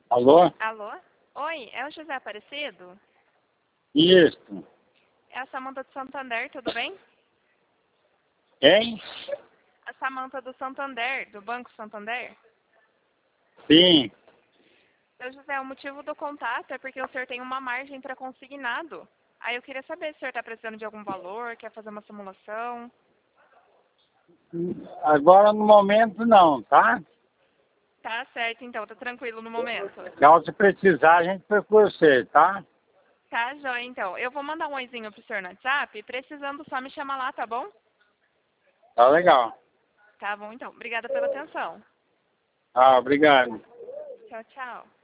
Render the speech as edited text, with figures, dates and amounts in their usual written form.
Alô? Alô? Oi, é o José Aparecido? Isso. É a Samanta do Santander, tudo bem? Quem? A Samanta do Santander, do Banco Santander. Sim. Seu José, o motivo do contato é porque o senhor tem uma margem para consignado. Aí eu queria saber se o senhor está precisando de algum valor, quer fazer uma simulação. Agora no momento não, tá? Tá certo, então, tá tranquilo no momento. Então, se precisar, a gente procura você, tá? Tá, joia, então. Eu vou mandar um oizinho pro senhor no WhatsApp, precisando só me chamar lá, tá bom? Tá legal. Tá bom, então. Obrigada pela atenção. Ah, obrigado. Tchau, tchau.